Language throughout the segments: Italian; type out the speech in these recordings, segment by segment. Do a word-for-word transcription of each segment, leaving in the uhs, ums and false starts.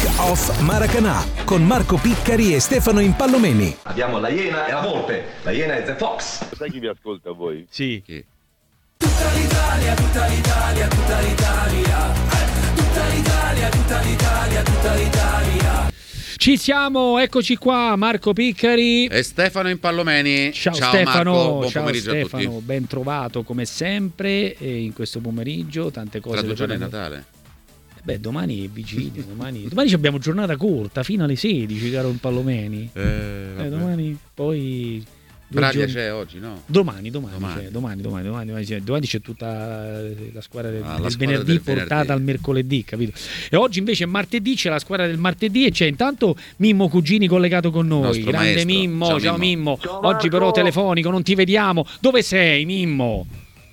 Kick-Off Maracanã con Marco Piccari e Stefano Impallomeni. Abbiamo la Iena e la Volpe. La Iena è The Fox. Sai chi vi ascolta voi? Sì. Chi? Tutta l'Italia, tutta l'Italia, tutta l'Italia. Eh, tutta l'Italia, tutta l'Italia, tutta l'Italia. Ci siamo, eccoci qua, Marco Piccari e Stefano Impallomeni. Ciao, ciao Stefano, Marco, buon ciao pomeriggio Stefano, a tutti. ben trovato come sempre in questo pomeriggio, tante cose. Tra due giorni di parole... Natale. Beh, domani è vigilia, domani... domani abbiamo giornata corta, fino alle sedici, caro Impallomeni. Eh, eh, domani poi... Bravia c'è oggi, no? Domani, domani, domani. C'è, domani, domani, domani, domani, c'è, domani c'è tutta la squadra del, ah, del la squadra venerdì del portata venerdì. al mercoledì, capito? E oggi invece è martedì, c'è la squadra del martedì e c'è intanto Mimmo Cugini collegato con noi. Nostro Grande maestro. Mimmo, ciao, ciao Mimmo. Mimmo. Ciao, Oggi però telefonico, non ti vediamo. Dove sei, Mimmo?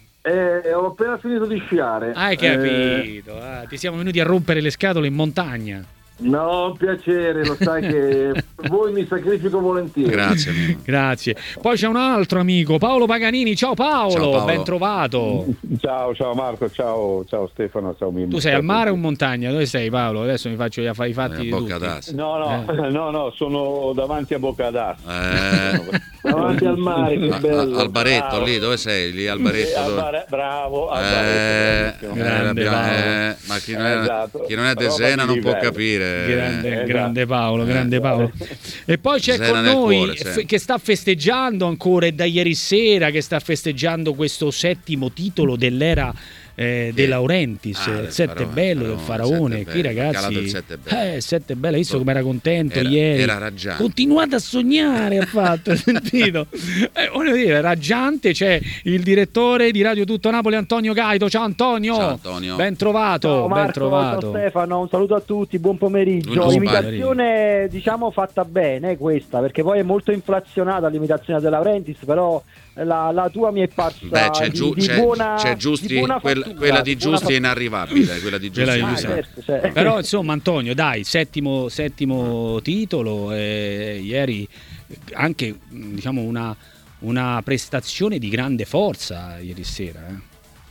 Eh, ho appena finito di sciare. Hai capito, eh... ah, ti siamo venuti a rompere le scatole in montagna. No, piacere, lo sai che voi mi sacrifico volentieri. Grazie, Mimmo. Grazie. Poi c'è un altro amico, Paolo Paganini. Ciao Paolo, Ciao, Paolo. ben trovato. Ciao, ciao Marco, ciao, ciao Stefano, ciao Mimmo. Tu sei al mare o in montagna? Dove sei, Paolo? Adesso mi faccio i fatti di Bocca tutti. d'Asti. No, no, Eh. no, no, sono davanti a Bocca d'Asti. Eh, Davanti al mare, che a- bello. al baretto Bravo. lì, dove sei? Lì al baretto. Al dove... bare- bravo, al Eh, baretto, bravissimo. eh, Grande abbiamo- Paolo. eh, ma chi non è, Esatto. chi non è de Roba Sena di non può livello. capire. Grande, esatto. grande Paolo, grande Eh, Paolo. E poi c'è Sera con nel noi cuore, f- sempre. che sta festeggiando ancora, è da ieri sera che sta festeggiando questo settimo titolo dell'era eh, De Laurentiis, Ah, il del sette Faraone, bello del Faraone, Faraone. Sette Qui Bello, calato ragazzi, il Sette Bello. eh, sette bello, hai visto come era contento Era- ieri? era raggiante. Continuate a sognare, ha fatto, hai sentito? Eh, voglio dire, raggiante. C'è il direttore di Radio Tutto Napoli, Antonio Gaito. Ciao Antonio, Ciao, Antonio. ben trovato, Ciao ben Marco, trovato. ciao Stefano, un saluto a tutti, buon pomeriggio. Buon L'imitazione diciamo fatta bene questa, perché poi è molto inflazionata l'imitazione della Laurentiis, però la, la tua mi è parsa Beh, c'è, di, giu- di c'è, buona c'è di Giusti, buona quella, fattura, quella di buona Giusti è fattura. inarrivabile, quella di Quella Giusti. di Ah, Giusti. certo, certo. Però insomma Antonio, dai, settimo, settimo titolo, eh, ieri anche diciamo una, una prestazione di grande forza ieri sera. Eh.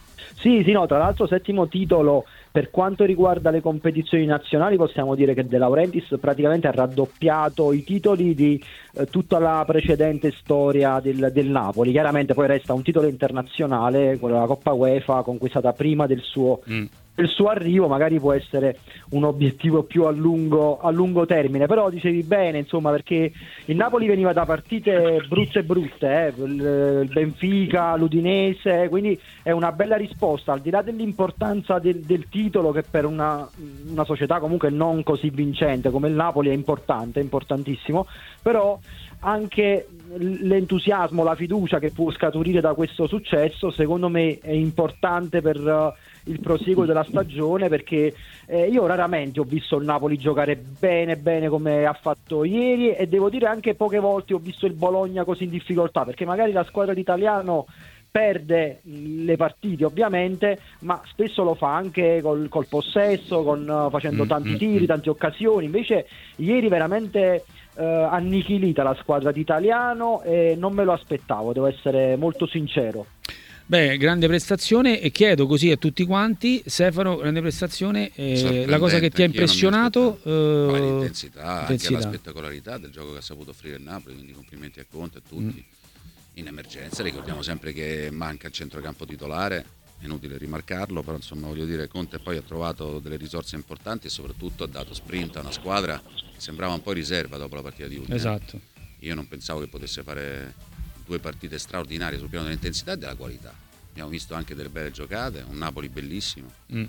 Sì, sì, no, tra l'altro settimo titolo. Per quanto riguarda le competizioni nazionali possiamo dire che De Laurentiis praticamente ha raddoppiato i titoli di eh, tutta la precedente storia del, del Napoli. Chiaramente poi resta un titolo internazionale, quello della Coppa UEFA conquistata prima del suo, Mm. del suo arrivo, magari può essere un obiettivo più a lungo, a lungo termine, però dicevi bene insomma, perché il Napoli veniva da partite brutte brutte, eh, il, il Benfica, l'Udinese, quindi è una bella risposta al di là dell'importanza del, del titolo, che per una, una società comunque non così vincente come il Napoli è importante, è importantissimo, però anche l'entusiasmo, la fiducia che può scaturire da questo successo secondo me è importante per uh, il proseguo della stagione, perché eh, io raramente ho visto il Napoli giocare bene bene come ha fatto ieri, e devo dire anche poche volte ho visto il Bologna così in difficoltà, perché magari la squadra d'Italiano perde le partite ovviamente, ma spesso lo fa anche col, col possesso, con, uh, facendo tanti tiri, tante occasioni. Invece ieri veramente uh, annichilita la squadra d'Italiano e non me lo aspettavo, devo essere molto sincero. Beh, grande prestazione, e chiedo così a tutti quanti, Stefano, grande prestazione, eh, la cosa che ti ha impressionato? Eh, Eh, l'intensità, anche intensità. la spettacolarità del gioco che ha saputo offrire il Napoli, quindi complimenti a Conte e a tutti. Mm. In emergenza, ricordiamo sempre che manca il centrocampo titolare, è inutile rimarcarlo, però insomma voglio dire, Conte poi ha trovato delle risorse importanti e soprattutto ha dato sprint a una squadra che sembrava un po' in riserva dopo la partita di Udine. Esatto. Io non pensavo che potesse fare due partite straordinarie sul piano dell'intensità e della qualità. Abbiamo visto anche delle belle giocate, un Napoli bellissimo Mm.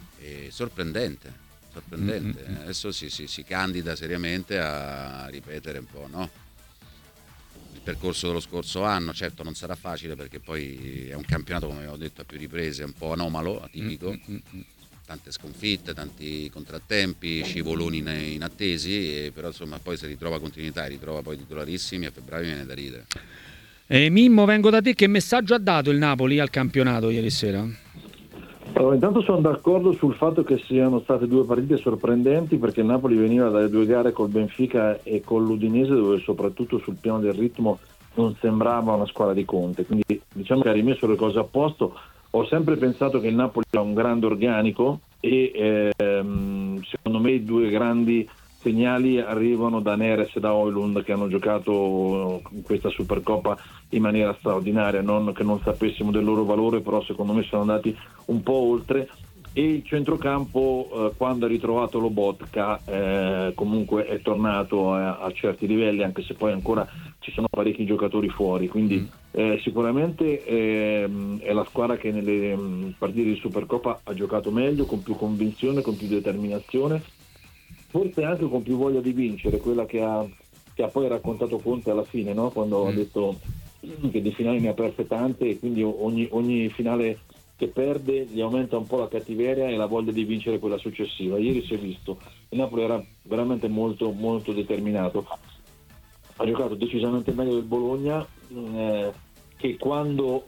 e sorprendente, sorprendente. Mm, mm, mm. Adesso si, si, si candida seriamente a ripetere un po', no? Il percorso dello scorso anno. Certo non sarà facile, perché poi è un campionato, come avevo detto a più riprese, un po' anomalo, atipico, Mm, mm, mm. tante sconfitte, tanti contrattempi, scivoloni in- inattesi, e però insomma poi se ritrova continuità e ritrova poi titolarissimi, a febbraio viene da ridere. Eh, Mimmo, vengo da te, che messaggio ha dato il Napoli al campionato ieri sera? Allora, intanto sono d'accordo sul fatto che siano state due partite sorprendenti, perché il Napoli veniva dalle due gare col Benfica e con l'Udinese, dove soprattutto sul piano del ritmo non sembrava una squadra di Conte, quindi diciamo che ha rimesso le cose a posto. Ho sempre pensato che il Napoli ha un grande organico e ehm, secondo me i due grandi segnali arrivano da Neres e da Højlund, che hanno giocato in questa Supercoppa in maniera straordinaria, non che non sapessimo del loro valore, però secondo me sono andati un po' oltre. E il centrocampo, eh, quando ha ritrovato Lobotka, eh, comunque è tornato a, a certi livelli, anche se poi ancora ci sono parecchi giocatori fuori, quindi mm. eh, sicuramente eh, è la squadra che nelle mh, partite di Supercoppa ha giocato meglio, con più convinzione, con più determinazione, forse anche con più voglia di vincere, quella che ha, che ha poi raccontato Conte alla fine, no? Quando mm. ha detto che di finali ne ha perse tante e quindi ogni, ogni finale che perde gli aumenta un po' la cattiveria e la voglia di vincere quella successiva. Ieri si è visto, il Napoli era veramente molto molto determinato, ha giocato decisamente meglio del Bologna, eh, che quando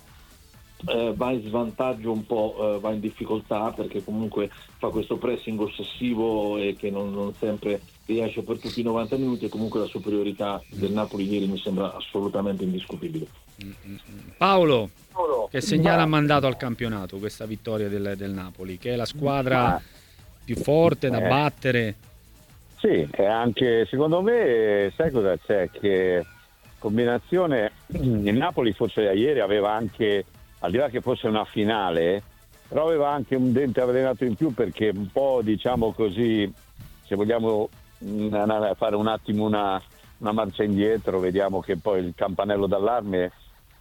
eh, va in svantaggio un po', eh, va in difficoltà, perché comunque fa questo pressing ossessivo e che non, non sempre riesce per tutti i novanta minuti, e comunque la superiorità del Napoli ieri mi sembra assolutamente indiscutibile. Paolo, che segnale ha mandato al campionato questa vittoria del, del Napoli, che è la squadra più forte da eh. battere? Sì, e anche secondo me, sai cosa c'è? Che combinazione, il Napoli forse ieri aveva anche, al di là che fosse una finale, però aveva anche un dente avvelenato in più, perché un po', diciamo così, se vogliamo mh, fare un attimo una, una marcia indietro, vediamo che poi il campanello d'allarme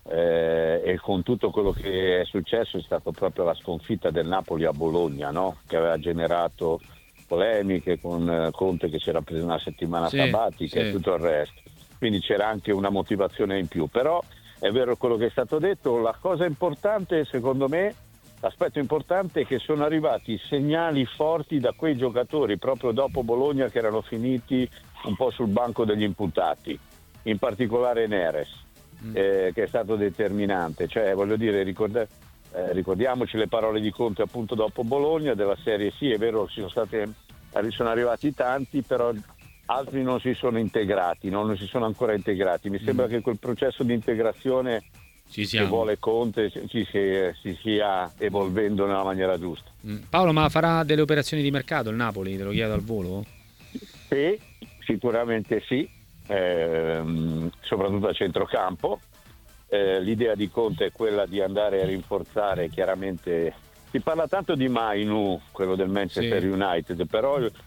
Eh, e con tutto quello che è successo è stato proprio la sconfitta del Napoli a Bologna, no? Che aveva generato polemiche con eh, Conte, che si era preso una settimana sì, sabbatica sì. e tutto il resto, quindi c'era anche una motivazione in più. Però è vero quello che è stato detto, la cosa importante secondo me, l'aspetto importante è che sono arrivati segnali forti da quei giocatori proprio dopo Bologna che erano finiti un po' sul banco degli imputati, in particolare Neres. Eh, che è stato determinante, cioè voglio dire, ricorda, eh, ricordiamoci le parole di Conte appunto dopo Bologna, della serie sì, è vero, ci sono state, sono arrivati tanti, però altri non si sono integrati, no? non si sono ancora integrati. Mi sembra mm. che quel processo di integrazione Ci che vuole Conte ci si, si stia evolvendo nella maniera giusta. Mm. Paolo, ma farà delle operazioni di mercato il Napoli? Te lo chiedo al volo? Sì, sicuramente sì. Eh, soprattutto a centrocampo. Eh, l'idea di Conte è quella di andare a rinforzare, chiaramente si parla tanto di Mainu, quello del Manchester sì. United, però il,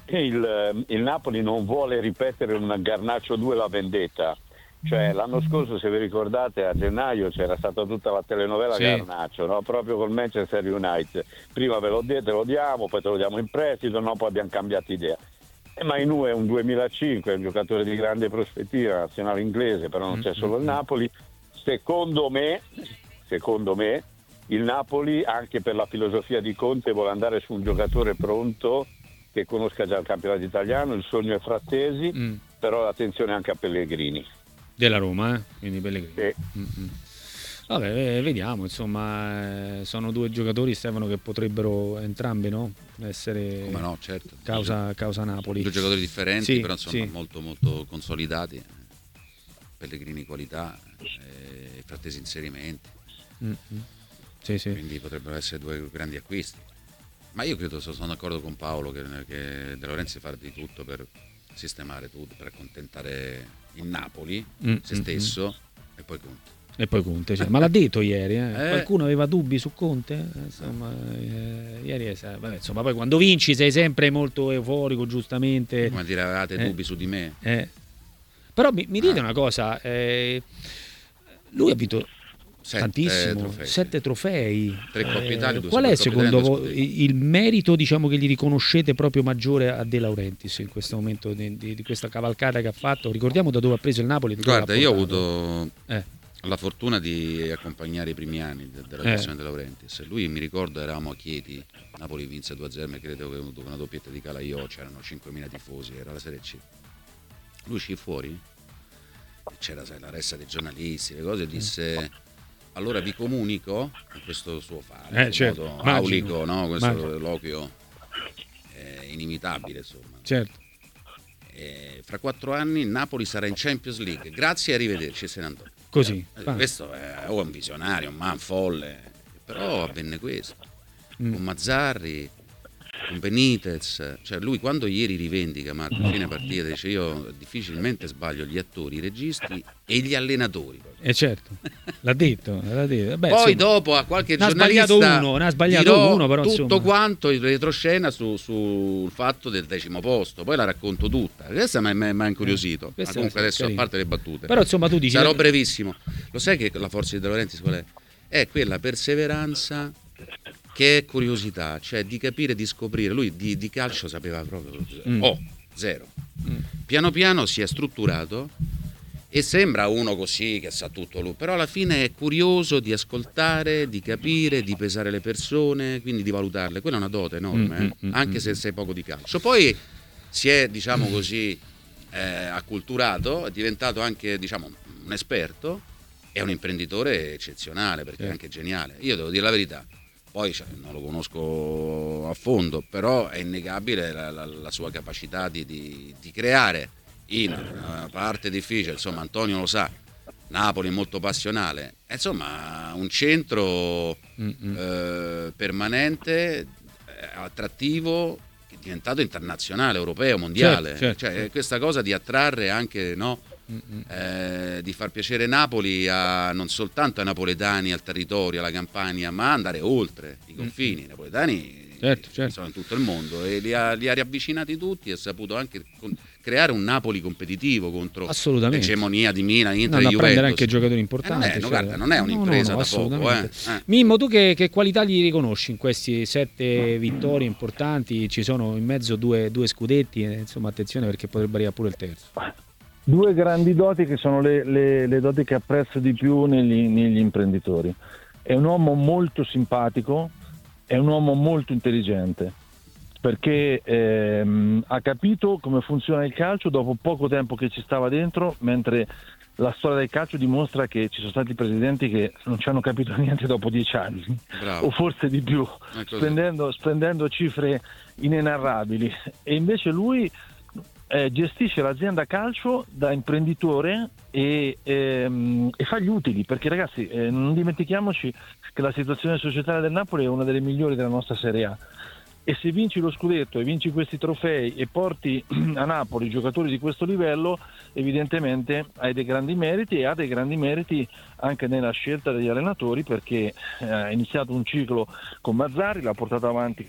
il, il Napoli non vuole ripetere un Garnacho due la vendetta, cioè l'anno scorso, se vi ricordate, a gennaio c'era stata tutta la telenovela sì. Garnacho, no? Proprio col Manchester United, prima ve lo, te lo diamo, poi te lo diamo in prestito, no? Poi abbiamo cambiato idea. E Mainu è un duemilacinque, è un giocatore di grande prospettiva, nazionale inglese, però non c'è solo il Napoli. Secondo me, secondo me, il Napoli, anche per la filosofia di Conte, vuole andare su un giocatore pronto che conosca già il campionato italiano. Il sogno è Frattesi, mm. però attenzione anche a Pellegrini. Della Roma, eh? Quindi Pellegrini. Sì. Mm-hmm. Vabbè, vediamo, insomma, eh, sono due giocatori, Stefano, che potrebbero entrambi, no? Essere Come no, certo. causa, causa Napoli. Due giocatori differenti, sì, però insomma sì. molto molto consolidati. Pellegrini qualità, eh, Frattesi inserimenti. Mm-hmm. Sì, sì. Quindi potrebbero essere due grandi acquisti. Ma io credo, sono d'accordo con Paolo, che, che De Laurentiis farà di tutto per sistemare tutto, per accontentare il Napoli, mm-hmm. se stesso, e poi Conte. E poi Conte, cioè, ma l'ha detto ieri, eh? Eh. Qualcuno aveva dubbi su Conte? Eh, insomma, eh, ieri è, vabbè, insomma, poi quando vinci sei sempre molto euforico, giustamente. Come dire, avevate eh. dubbi su di me? Eh. Però mi, mi dite ah. una cosa, eh, lui ha vinto sette tantissimo, trofei, sette trofei. Tre Coppe Italia, due Qual è secondo voi il merito, diciamo, che gli riconoscete proprio maggiore a De Laurentiis in questo momento di, di, di questa cavalcata che ha fatto? Ricordiamo da dove ha preso il Napoli. Guarda, io ho avuto eh. la fortuna di accompagnare i primi anni della gestione eh. De Laurentiis. Lui, mi ricordo, eravamo a Chieti, Napoli vinse due a zero, credo che con una doppietta di Calaiò, c'erano cinquemila tifosi, era la Serie C. Lui uscì fuori, c'era, sai, la ressa dei giornalisti, le cose, disse: allora vi comunico, in questo suo fare, eh, certo. modo aulico, no? Questo eloquio eh, inimitabile, insomma. Certo. Eh, fra quattro anni Napoli sarà in Champions League, grazie e arrivederci, se ne andò. Così. Eh, questo è oh, un visionario, un man folle, però avvenne questo. Mm. Con Mazzarri, con Benitez, cioè lui quando ieri rivendica, Marco, a fine partita dice io difficilmente sbaglio gli attori, i registi e gli allenatori. Eh certo, l'ha detto, l'ha detto. Beh, poi insomma, dopo a qualche ne ha giornalista sbagliato uno, ne ha sbagliato dirò uno, però tutto insomma. quanto in retroscena su, sul fatto del decimo posto, poi la racconto tutta, questa mi ha incuriosito, ma Questa comunque è adesso carina. a parte le battute, Però insomma tu dici sarò brevissimo. Lo sai che la forza di De Laurentiis qual è? È quella perseveranza che è curiosità, cioè di capire, di scoprire. Lui di, di calcio sapeva proprio Mm. oh, zero. Mm. Piano piano si è strutturato e sembra uno così che sa tutto lui, però alla fine è curioso di ascoltare, di capire, di pesare le persone, quindi di valutarle. Quella è una dote enorme, Mm, eh? mm, mm, anche mm. se sei poco di calcio. Poi si è, diciamo così, eh, acculturato, è diventato anche, diciamo, un esperto, è un imprenditore eccezionale perché è anche geniale. Io devo dire la verità, poi cioè, non lo conosco a fondo, però è innegabile la, la, la sua capacità di, di, di creare in una parte difficile, insomma Antonio lo sa, Napoli è molto passionale, e, insomma un centro eh, permanente, eh, attrattivo, che è diventato internazionale, europeo, mondiale, Certo, certo, cioè certo. questa cosa di attrarre anche, no? Eh, di far piacere Napoli a, non soltanto ai napoletani, al territorio, alla Campania, ma andare oltre i confini. I napoletani Certo, certo. sono in tutto il mondo e li ha, li ha riavvicinati tutti e ha saputo anche con- creare un Napoli competitivo contro Assolutamente. l'egemonia di Milan, Inter Andando e a prendere Juventus. anche giocatori Eh, importanti. non, è, no, cioè- guarda, non è No, no, un'impresa no, da poco. Eh. assolutamente. Eh. Mimmo, tu che, che qualità gli riconosci in questi sette vittorie importanti? Ci sono in mezzo due, due scudetti, eh, insomma attenzione perché potrebbe arrivare pure il terzo. Due grandi doti che sono le, le- le doti che apprezzo di più negli, negli imprenditori. È un uomo molto simpatico, è un uomo molto intelligente, perché ehm, ha capito come funziona il calcio dopo poco tempo che ci stava dentro, mentre la storia del calcio dimostra che ci sono stati presidenti che non ci hanno capito niente dopo dieci anni, Bravo. o forse di più, È così. spendendo, spendendo cifre inenarrabili. E invece lui eh, gestisce l'azienda calcio da imprenditore e, ehm, e fa gli utili, perché ragazzi eh, non dimentichiamoci che la situazione societaria del Napoli è una delle migliori della nostra Serie A, e se vinci lo scudetto e vinci questi trofei e porti a Napoli giocatori di questo livello, evidentemente hai dei grandi meriti, e ha dei grandi meriti anche nella scelta degli allenatori, perché eh, ha iniziato un ciclo con Mazzarri, l'ha portato avanti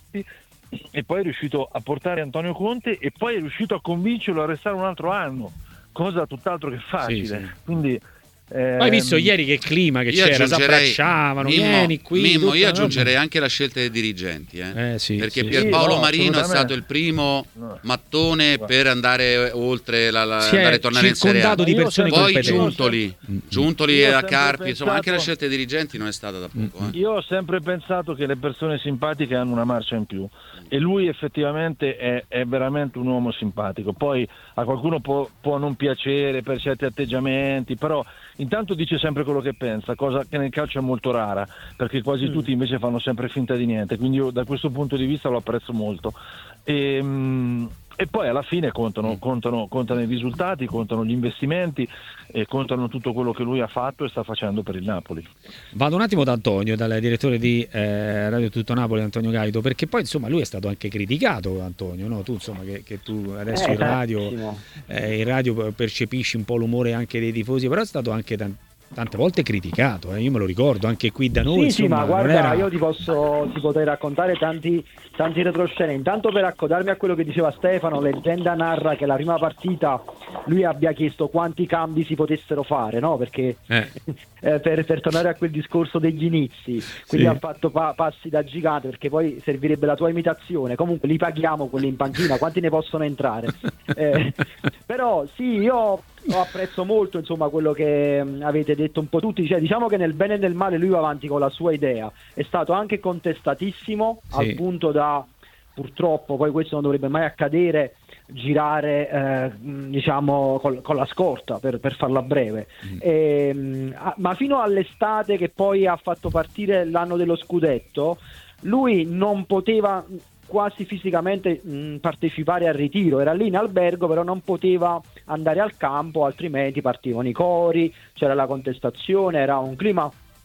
e poi è riuscito a portare Antonio Conte, e poi è riuscito a convincerlo a restare un altro anno, cosa tutt'altro che facile. Sì, sì. Quindi Poi hai visto ieri che clima che Io c'era, si aggiungerei- abbracciavano, Mimmo, vieni qui. Mimmo, tutta io la aggiungerei anche la scelta dei dirigenti, eh? Eh, sì, perché sì, Pierpaolo sì. No, Marino è assolutamente. stato il primo No. mattone per andare oltre la, la Si è andare a tornare in Serie A. circondato di Ma io persone sempre- Poi competenti. Giuntoli, Giuntoli Io ho a sempre Carpi, insomma anche la pensato- scelta dei dirigenti non è stata da poco. eh. Io ho sempre pensato che le persone simpatiche hanno una marcia in più, e lui effettivamente è, è veramente un uomo simpatico. Poi a qualcuno può, può non piacere per certi atteggiamenti, però intanto dice sempre quello che pensa, cosa che nel calcio è molto rara, perché quasi tutti invece fanno sempre finta di niente, quindi io da questo punto di vista lo apprezzo molto. E, mm, e poi alla fine contano, contano, contano i risultati, contano gli investimenti e contano tutto quello che lui ha fatto e sta facendo per il Napoli. Vado un attimo da Antonio, dal direttore di eh, Radio Tutto Napoli, Antonio Gaito, perché poi insomma lui è stato anche criticato, Antonio, no? Tu insomma che, che tu adesso Eh, in radio, tantissimo. eh, in radio percepisci un po' l'umore anche dei tifosi, però è stato anche tan- tante volte criticato, eh? Io me lo ricordo anche qui da noi. Sì, sì, insomma, ma guarda, non era... io ti posso ti potrei raccontare tanti, tanti retroscene. Intanto, per accodarmi a quello che diceva Stefano, leggenda narra che la prima partita lui abbia chiesto quanti cambi si potessero fare, no? Perché Eh. eh, per, per tornare a quel discorso degli inizi, quindi Sì. ha fatto pa- passi da gigante, perché poi servirebbe la tua imitazione. Comunque li paghiamo quelli in panchina, quanti ne possono entrare? Eh, però sì, io Io apprezzo molto, insomma, quello che mh, avete detto un po' tutti, cioè, diciamo che nel bene e nel male lui va avanti con la sua idea, è stato anche contestatissimo, Sì. al punto da, purtroppo, poi questo non dovrebbe mai accadere, girare eh, mh, diciamo col- con la scorta, per, per farla breve. E, mh, a- ma fino all'estate, che poi ha fatto partire l'anno dello scudetto, lui non poteva quasi fisicamente mh, partecipare al ritiro, era lì in albergo, però non poteva andare al campo, altrimenti partivano i cori, c'era la contestazione, era un clima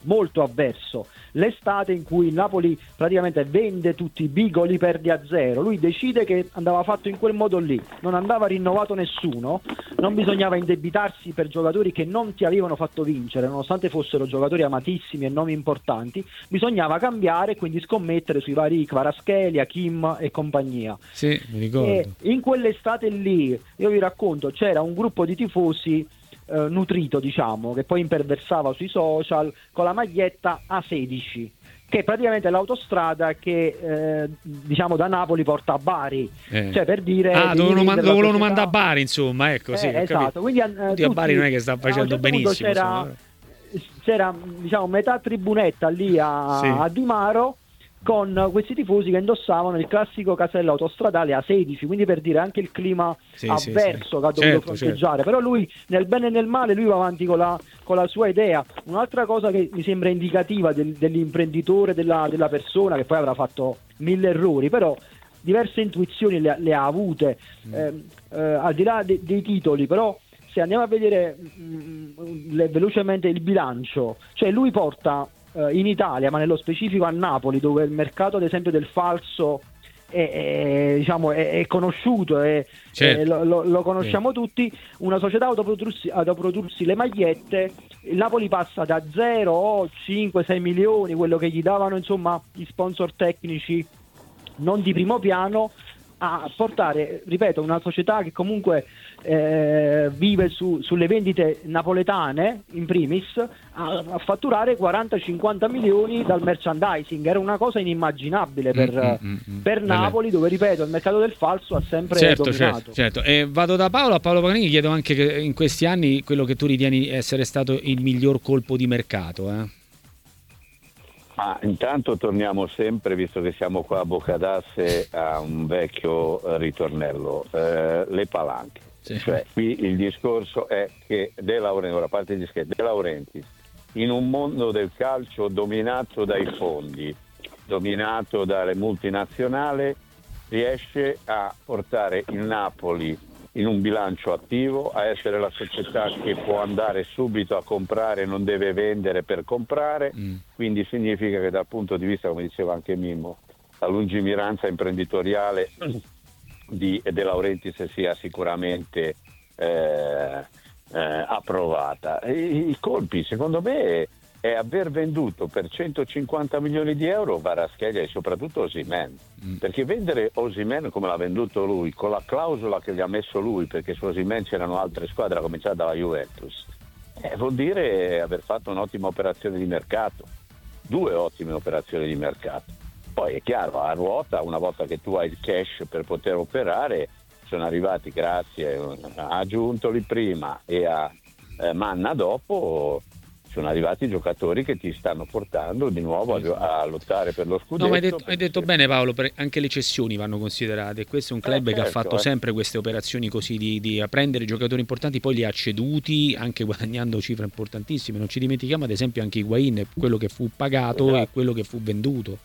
molto avverso. L'estate in cui il Napoli praticamente vende tutti i B, gol li perde a zero, lui decide che andava fatto in quel modo lì, non andava rinnovato nessuno, non bisognava indebitarsi per giocatori che non ti avevano fatto vincere, nonostante fossero giocatori amatissimi e nomi importanti, bisognava cambiare e quindi scommettere sui vari Kvaratskhelia, Kim e compagnia. Sì, mi ricordo. E in quell'estate lì, io vi racconto, c'era un gruppo di tifosi eh, nutrito, diciamo, che poi imperversava sui social con la maglietta A sedici, che è praticamente l'autostrada che eh, diciamo da Napoli porta a Bari, eh. cioè per dire ah devi dovevano, man- vendere la dovevano società. mandare a Bari, insomma, ecco, sì, Eh, ho esatto, capito. quindi eh, Tutti a tutti- Bari non è che sta a un facendo certo punto benissimo, c'era, insomma. c'era diciamo metà tribunetta lì a, Sì. a Di Maro con questi tifosi che indossavano il classico casello autostradale A sedici, quindi per dire anche il clima Sì, avverso sì, sì. che ha dovuto Certo, fronteggiare, però lui nel bene e nel male lui va avanti con la, con la sua idea. Un'altra cosa che mi sembra indicativa del, dell'imprenditore, della, della persona, che poi avrà fatto mille errori, però diverse intuizioni le, le ha avute, Mm. eh, eh, al di là de- dei titoli, però se andiamo a vedere mh, le- velocemente il bilancio, cioè lui porta eh, in Italia, ma nello specifico a Napoli, dove il mercato ad esempio del falso è, è, diciamo, è, è conosciuto, è, Certo. è- lo, lo- lo conosciamo tutti, una società ad autoprodursi, ad autoprodursi le magliette, il Napoli passa da zero, cinque sei milioni, quello che gli davano insomma gli sponsor tecnici non di primo piano, a portare, ripeto, una società che comunque eh, vive su, sulle vendite napoletane in primis, a, a fatturare quaranta cinquanta milioni dal merchandising. Era una cosa inimmaginabile per, Mm, mm, mm, per mm. Napoli, dove ripeto il mercato del falso ha sempre Certo, dominato. certo, certo. E vado da Paolo a Paolo Paganini, chiedo anche che in questi anni quello che tu ritieni essere stato il miglior colpo di mercato, eh? Ma intanto torniamo sempre, visto che siamo qua a Boccadasse, a un vecchio eh, ritornello, eh, le palanche. Sì. Cioè, qui il discorso è che De Laurentiis, ora a parte il discorso, De Laurentiis, in un mondo del calcio dominato dai fondi, dominato dalle multinazionali, riesce a portare il Napoli in un bilancio attivo, a essere la società che può andare subito a comprare, non deve vendere per comprare, Mm. quindi significa che dal punto di vista, come diceva anche Mimmo, la lungimiranza imprenditoriale di De Laurentiis sia sicuramente eh, eh, approvata. E i colpi, secondo me, è aver venduto per centocinquanta milioni di euro Kvaratskhelia e soprattutto Osimhen, Mm. perché vendere Osimhen come l'ha venduto lui, con la clausola che gli ha messo lui, perché su Osimhen c'erano altre squadre, a cominciare dalla Juventus, eh, vuol dire aver fatto un'ottima operazione di mercato, due ottime operazioni di mercato. Poi è chiaro, a ruota, una volta che tu hai il cash per poter operare, sono arrivati, grazie a Giuntoli prima e a eh, Manna dopo, sono arrivati i giocatori che ti stanno portando di nuovo a, a lottare per lo scudetto. No, ma hai detto, hai perché- detto bene Paolo, per- anche le cessioni vanno considerate. Questo è un club Eh, che ha certo, fatto eh. sempre queste operazioni così di, di prendere giocatori importanti, poi li ha ceduti anche guadagnando cifre importantissime. Non ci dimentichiamo ad esempio anche Higuain, quello che fu pagato Esatto. e quello che fu venduto.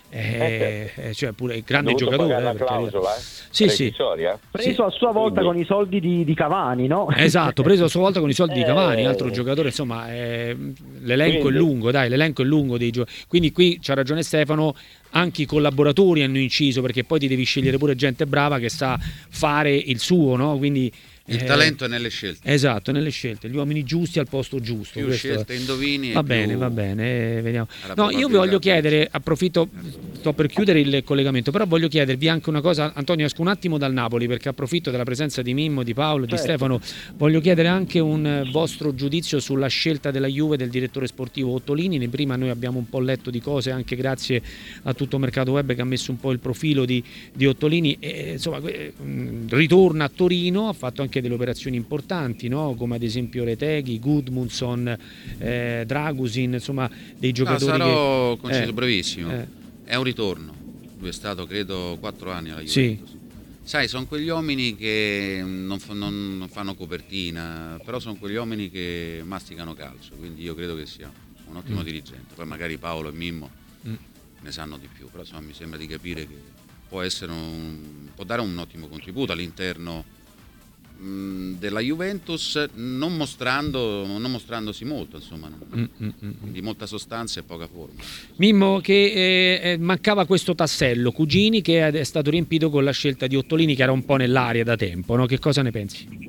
Eh, Eh, cioè pure grande dovuto giocatore. pagare eh, la per carità. clausola, eh? Sì, sì. Rescissoria? Preso a sua volta Quindi- con i soldi di, di Cavani, no? Esatto, preso a sua volta con i soldi di Cavani, Eh. altro giocatore, insomma, eh, l'elenco Quindi- è lungo, dai, l'elenco è lungo dei giocatori. Quindi qui c'ha ragione Stefano, anche i collaboratori hanno inciso, perché poi ti devi scegliere pure gente brava che sa fare il suo, no? Quindi Il eh, talento è nelle scelte. Esatto, nelle scelte, gli uomini giusti al posto giusto. Più questo è- scelte indovini e Va più bene, va bene, eh, vediamo. alla No, io vi probabilità voglio di- chiedere, approfitto, sto per chiudere il collegamento, però voglio chiedervi anche una cosa. Antonio, esco un attimo dal Napoli perché approfitto della presenza di Mimmo, di Paolo, di Certo. Stefano. Voglio chiedere anche un eh, vostro giudizio sulla scelta della Juve del direttore sportivo Ottolini. Ne prima noi abbiamo un po' letto di cose anche grazie a tutto Mercato Web che ha messo un po' il profilo di, di Ottolini. E, insomma, que- mh, ritorna a Torino, ha fatto anche delle operazioni importanti, no? Come ad esempio Reteghi, Gudmundsson, eh, Dragusin, insomma dei No, giocatori sarò che... conciso eh, brevissimo. eh. È un ritorno. Lui è stato, credo, quattro anni alla Sì. Juventus. Sai, sono quegli uomini che non, fa- non- non fanno copertina, però sono quegli uomini che masticano calcio, quindi io credo che sia un ottimo Mm. dirigente. Poi magari Paolo e Mimmo Mm. ne sanno di più, però insomma, mi sembra di capire che può essere un, può dare un ottimo contributo all'interno mh, della Juventus, non mostrando non mostrandosi molto, insomma, non, mm, mm, mm. di molta sostanza e poca forma. Mimmo, che eh, mancava questo tassello, Cugini, che è stato riempito con la scelta di Ottolini, che era un po' nell'aria da tempo, no? Che cosa ne pensi?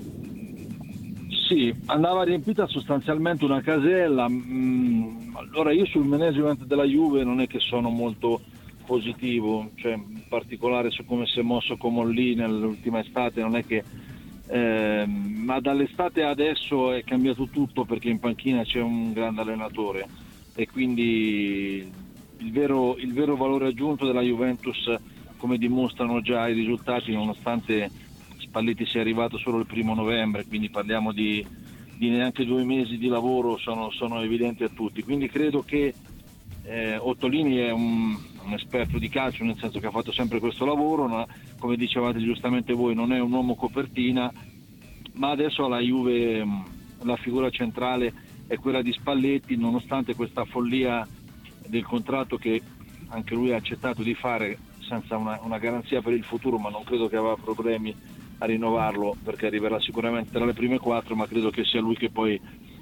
Sì, andava riempita sostanzialmente una casella. Mm, allora io sul management della Juve non è che sono molto positivo, cioè in particolare su come si è mosso Comolli nell'ultima estate, non è che eh, ma dall'estate adesso è cambiato tutto, perché in panchina c'è un grande allenatore e quindi il vero, il vero valore aggiunto della Juventus, come dimostrano già i risultati, nonostante Spalletti sia arrivato solo il primo novembre, quindi parliamo di, di neanche due mesi di lavoro, sono, sono evidenti a tutti. Quindi credo che eh, Ottolini è un, un esperto di calcio, nel senso che ha fatto sempre questo lavoro, ma, come dicevate giustamente voi, non è un uomo copertina, ma adesso alla Juve la figura centrale è quella di Spalletti, nonostante questa follia del contratto che anche lui ha accettato di fare senza una, una garanzia per il futuro, ma non credo che avrà problemi a rinnovarlo, perché arriverà sicuramente tra le prime quattro, ma credo che sia lui che poi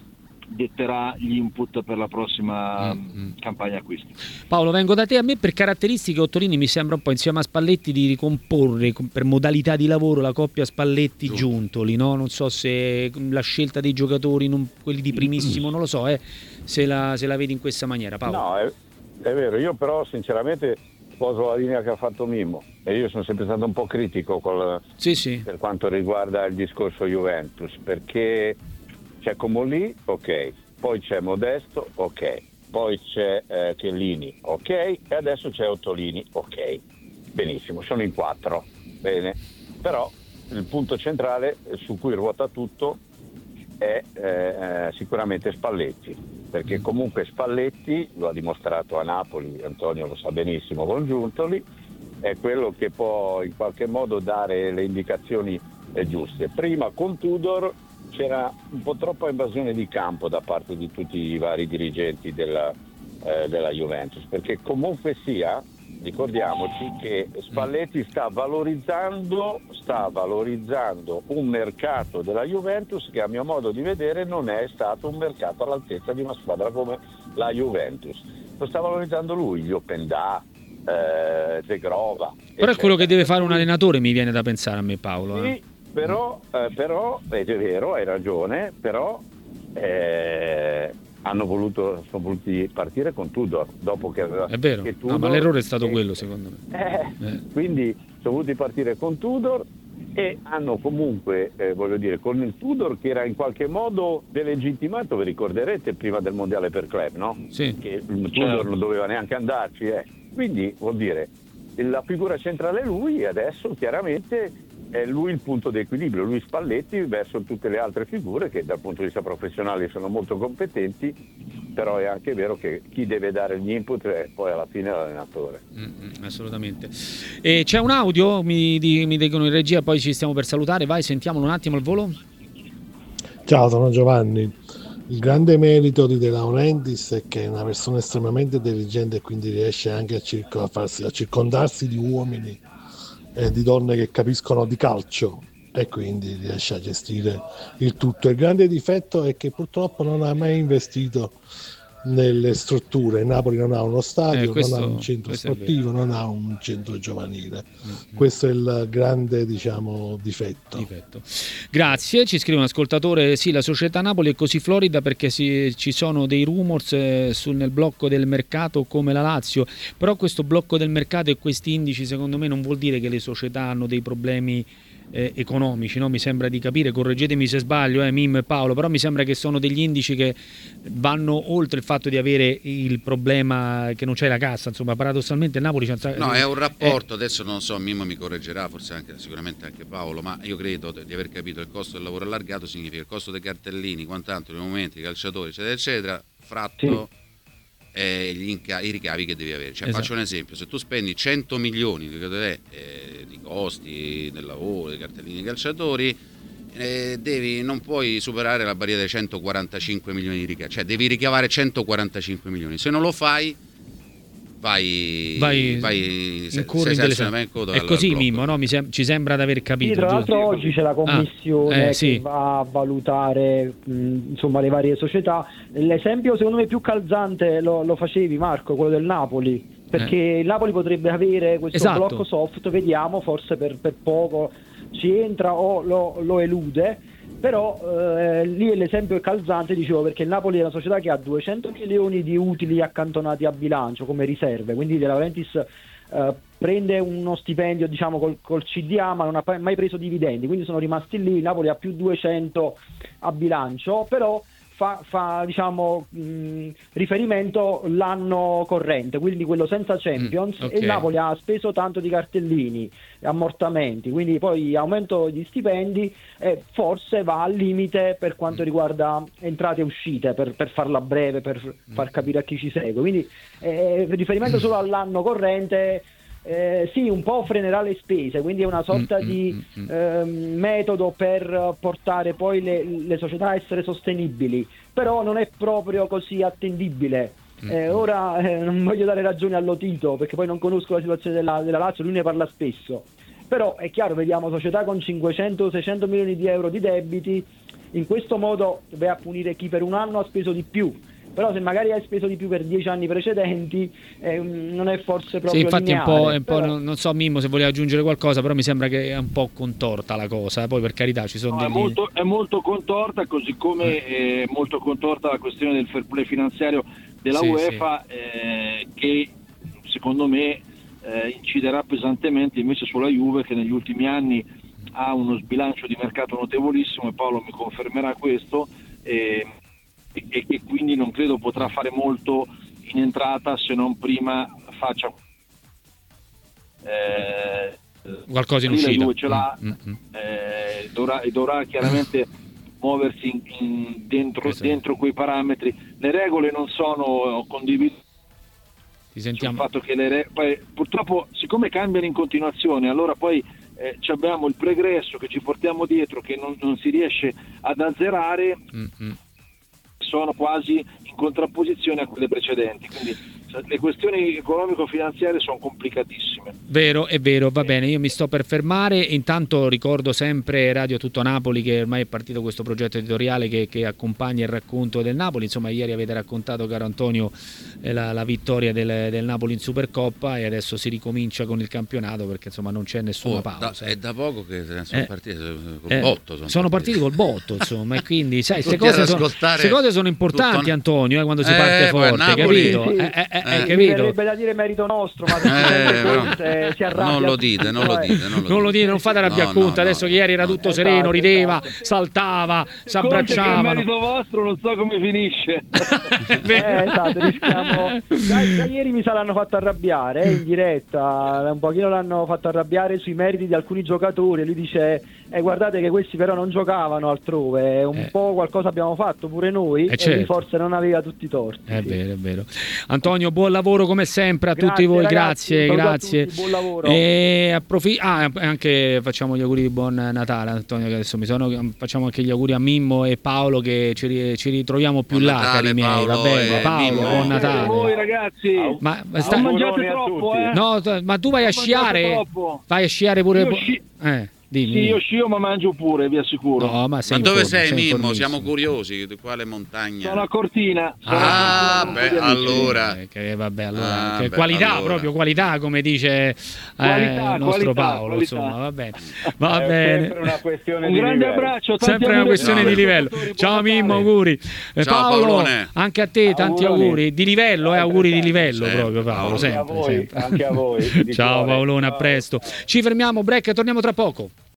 detterà gli input per la prossima mm-hmm. campagna acquisti. Paolo, vengo da te. A me per caratteristiche Ottolini mi sembra un po' insieme a Spalletti di ricomporre per modalità di lavoro la coppia Spalletti-Giuntoli, no? Non so se la scelta dei giocatori, non, quelli di primissimo, non lo so, eh, se, la, se la vedi in questa maniera, Paolo. No, è, è vero, io però sinceramente sposo la linea che ha fatto Mimmo e io sono sempre stato un po' critico col, sì, sì. per quanto riguarda il discorso Juventus, perché c'è Comolli, ok, poi c'è Modesto, ok, poi c'è eh, Chiellini, ok, e adesso c'è Ottolini, ok, benissimo, sono in quattro, bene, però il punto centrale su cui ruota tutto è eh, sicuramente Spalletti, perché comunque Spalletti lo ha dimostrato a Napoli, Antonio lo sa benissimo con Giuntoli, è quello che può in qualche modo dare le indicazioni eh, giuste. Prima con Tudor c'era un po' troppa invasione di campo da parte di tutti i vari dirigenti della, eh, della Juventus, perché comunque sia, ricordiamoci che Spalletti sta valorizzando, sta valorizzando un mercato della Juventus che a mio modo di vedere non è stato un mercato all'altezza di una squadra come la Juventus. Lo sta valorizzando lui, gli Openda, eh, Zegrova. Però eccetera. È quello che deve fare un allenatore, mi viene da pensare a me, Paolo. Sì, eh. però, eh, però è vero, hai ragione, però eh, hanno voluto, sono voluti partire con Tudor dopo che aveva. È vero, che Tudor, no, ma l'errore è stato eh, quello, secondo me. Eh, Eh. Quindi sono voluti partire con Tudor e hanno comunque, eh, voglio dire, con il Tudor che era in qualche modo delegittimato, vi ricorderete, prima del mondiale per club, no? Sì. Che il Tudor non doveva neanche andarci, eh. Quindi vuol dire la figura centrale è lui e adesso chiaramente è lui il punto di equilibrio, lui Spalletti verso tutte le altre figure che dal punto di vista professionale sono molto competenti, però è anche vero che chi deve dare gli input è poi alla fine l'allenatore. Mm-hmm, assolutamente. E c'è un audio, mi, di, mi dicono in regia, poi ci stiamo per salutare, vai, sentiamolo un attimo al volo. Ciao, sono Giovanni. Il grande merito di De Laurentiis è che è una persona estremamente intelligente e quindi riesce anche a, circo, a, farsi, a circondarsi di uomini e di donne che capiscono di calcio e quindi riesce a gestire il tutto. Il grande difetto è che purtroppo non ha mai investito nelle strutture. Napoli non ha uno stadio, eh, questo, non ha un centro sportivo, non ha un centro giovanile. Mm-hmm. Questo è il grande, diciamo, difetto. difetto. Grazie, ci scrive un ascoltatore, sì, la società Napoli è così florida perché si, ci sono dei rumors eh, sul, nel blocco del mercato come la Lazio, però questo blocco del mercato e questi indici secondo me non vuol dire che le società hanno dei problemi Eh, economici, no? Mi sembra di capire, correggetemi se sbaglio, eh, Mim e Paolo, però mi sembra che sono degli indici che vanno oltre il fatto di avere il problema che non c'è la cassa, insomma, paradossalmente il Napoli c'è... No, è un rapporto, eh. adesso non so, Mimmo mi correggerà, forse anche sicuramente anche Paolo, ma io credo di aver capito il costo del lavoro allargato significa il costo dei cartellini, quant'altro nei momenti, i calciatori, eccetera, eccetera, fratto sì. eh, gli inca- i ricavi che devi avere. Cioè, esatto. Faccio un esempio, se tu spendi cento milioni di, eh, di costi del lavoro, dei cartellini dei calciatori, eh, devi, non puoi superare la barriera dei centoquarantacinque milioni di ricavi, cioè devi ricavare centoquarantacinque milioni, se non lo fai vai, vai, vai in curva in delle... in coda, è così Mimmo, no? Mi sem- ci sembra di aver capito. Sì, tra l'altro giusto? oggi c'è la commissione ah, eh, che sì. va a valutare mh, insomma le varie società. L'esempio secondo me più calzante lo, lo facevi Marco, quello del Napoli, perché eh. il Napoli potrebbe avere questo esatto. blocco soft, vediamo, forse per, per poco ci entra o lo, lo elude, però eh, lì l'esempio è calzante, dicevo, perché il Napoli è una società che ha duecento milioni di utili accantonati a bilancio come riserve, quindi De Laurentiis eh, prende uno stipendio diciamo col, col C D A ma non ha mai preso dividendi, quindi sono rimasti lì. Il Napoli ha più duecento a bilancio, però fa, fa diciamo mh, riferimento l'anno corrente, quindi quello senza Champions, mm, okay. E il Napoli ha speso tanto di cartellini, ammortamenti, quindi poi aumento di stipendi e forse va al limite per quanto riguarda entrate e uscite, per, per farla breve, per far capire a chi ci segue, quindi eh, riferimento solo all'anno corrente. Eh, sì, un po' frenerà le spese, quindi è una sorta mm, di mm, mm. Eh, metodo per portare poi le, le società a essere sostenibili, però non è proprio così attendibile. Eh, ora eh, non voglio dare ragione all'Otito perché poi non conosco la situazione della, della Lazio, lui ne parla spesso, però è chiaro, vediamo società con cinquecento seicento milioni di euro di debiti, in questo modo vai a punire chi per un anno ha speso di più. Però se magari hai speso di più per dieci anni precedenti eh, non è forse proprio sì, infatti lineare, un po', è un però... po' non so Mimmo se voleva aggiungere qualcosa, però mi sembra che è un po' contorta la cosa, poi per carità ci sono no, degli... è, molto, è molto contorta, così come è molto contorta la questione del fair play finanziario della sì, UEFA sì. Eh, che secondo me eh, inciderà pesantemente invece sulla Juve, che negli ultimi anni ha uno sbilancio di mercato notevolissimo, e Paolo mi confermerà questo, eh, e che quindi non credo potrà fare molto in entrata se non prima faccia eh, qualcosa in uscita. Due ce l'ha, mm-hmm. eh, dovrà, dovrà chiaramente muoversi in, in dentro, esatto. dentro quei parametri. Le regole non sono condivise. Ti sentiamo. Sul fatto che le re... poi, purtroppo siccome cambiano in continuazione, allora poi eh, abbiamo il pregresso che ci portiamo dietro, che non, non si riesce ad azzerare. Mm-hmm. Sono quasi in contrapposizione a quelle precedenti, quindi le questioni economico-finanziarie sono complicatissime. Vero, è vero, va bene, io mi sto per fermare. Intanto ricordo sempre Radio Tutto Napoli, che ormai è partito questo progetto editoriale che, che accompagna il racconto del Napoli. Insomma, ieri avete raccontato, caro Antonio, eh, la, la vittoria del, del Napoli in Supercoppa, e adesso si ricomincia con il campionato, perché insomma non c'è nessuna oh, pausa. Da, è da poco che sono eh, partiti col eh, botto. Sono, sono partiti col botto, insomma, e quindi sai, queste cose, sono, cose sono importanti, tutto... Antonio, eh, quando si eh, parte forte, Napoli, capito? Sì, eh, eh, eh, eh, capito? Mi verrebbe da dire merito nostro, ma se eh, Conte, eh, si arrabbia. Non lo dite, non lo dite, non lo, non, lo dite, non fate arrabbiare no, Conte, no, adesso no, che ieri era tutto no, sereno, esatto, rideva, esatto. saltava, si abbracciavano. Conte, che è merito vostro, non so come finisce. eh, esatto, rischiamo. Da, da ieri mi saranno fatto arrabbiare eh, in diretta, un pochino l'hanno fatto arrabbiare sui meriti di alcuni giocatori, e lui dice eh, guardate che questi però non giocavano altrove, un eh. po' qualcosa abbiamo fatto pure noi, eh, e certo. lui forse non aveva tutti i torti. È sì. vero, è vero. Antonio, buon lavoro come sempre a grazie, tutti voi, ragazzi, grazie, grazie. Tutti, buon lavoro. E approfi- ah, anche facciamo gli auguri di buon Natale, Antonio, che adesso mi sono, facciamo anche gli auguri a Mimmo e Paolo, che ci, ci ritroviamo più buon là, Natale, cari miei, Paolo, va bene, eh, Paolo, Mimmo. buon Natale. A voi ragazzi, ma, ma sta... sta... mangiate troppo, eh? No, ma tu vai a non sciare? Vai a sciare pure? Io sci... Eh. Dimmi. Sì, io scio ma mangio pure, vi assicuro. No, ma, ma dove informi, sei, sei Mimmo? Siamo curiosi di quale montagna. Sono a Cortina. Sono ah, a beh, allora. Eh, che, vabbè, allora ah, che beh, qualità, allora. proprio qualità, come dice qualità, eh, il nostro qualità, Paolo. Qualità. Insomma, va bene. Va è bene. Una questione un di grande livello. abbraccio. Sempre una questione no, di livello. Ciao Mimmo, auguri. Ciao, Paolo, Paolone. anche a te tanti auguri. auguri di livello, eh, auguri di livello sempre, proprio Paolo, Paolo. sempre, Anche a voi, sempre. anche a voi. Ciao cuore. Paolone, a Ciao. presto. Ci fermiamo, break e torniamo tra poco.